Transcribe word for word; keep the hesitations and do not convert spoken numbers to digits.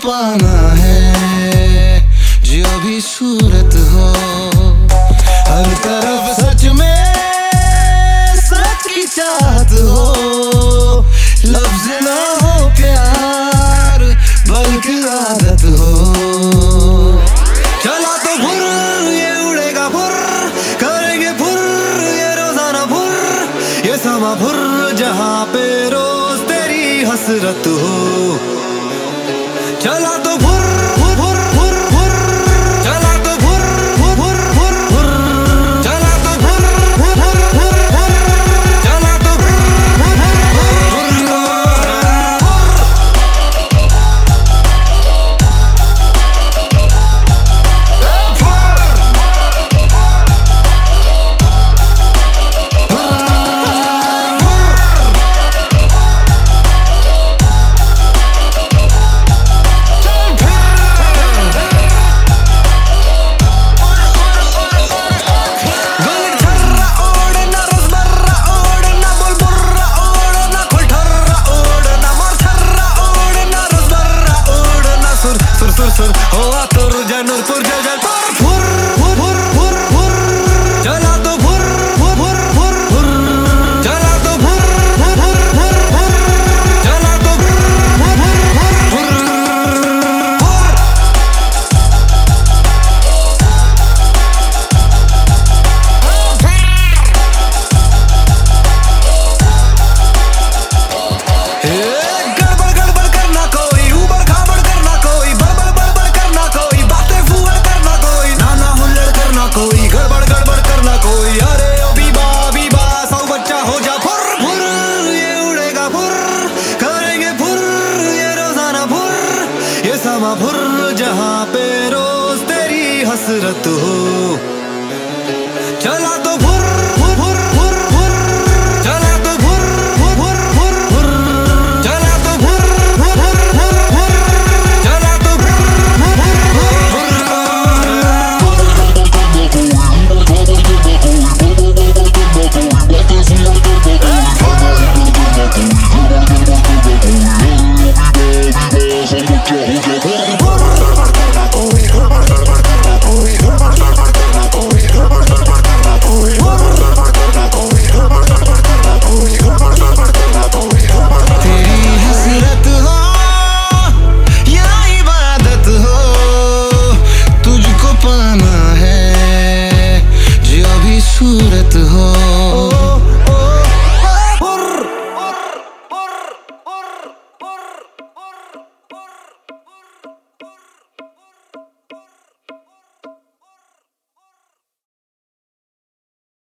पाना है जो भी सूरत हो, हर तरफ सच में सच की चाहत हो, लफ्ज ना हो प्यार बल्कि आदत हो। चला तो फुर ये उड़ेगा फुर, करेंगे फुर ये रोजाना फुर, ये समा फुर जहाँ पे रोज तेरी हसरत हो। चला तो फुर फुर फुर फुर, चला तो फुर फुर फुर फुर, चला तो फुर फुर फुर फुर, चला तो फुर फुर होआ तुर जनूर पुर जल फुर फुर फुर फुर फुर, चला तो फुर फुर फुर फुर, चला तो फुर फुर फुर फुर, चला तो फुर फुर फुर फुर। गड़बड़ गड़बड़ करना कोई, ऊबड़ खाबड़ करना कोई, बड़बड़ बड़बड़ करना कोई, बातें फूहड़ करना कोई, नाना हुल्लड़ करना कोई, गड़बड़ गड़बड़ करना कोई। अरे ओ बीबा बीबा सौ बच्चा हो जा फुर फुर ये उड़ेगा फुर, करेंगे फुर ये रोजाना फुर, ये समा फुर जहाँ पे रोज तेरी हसरत हो। चला तो फुर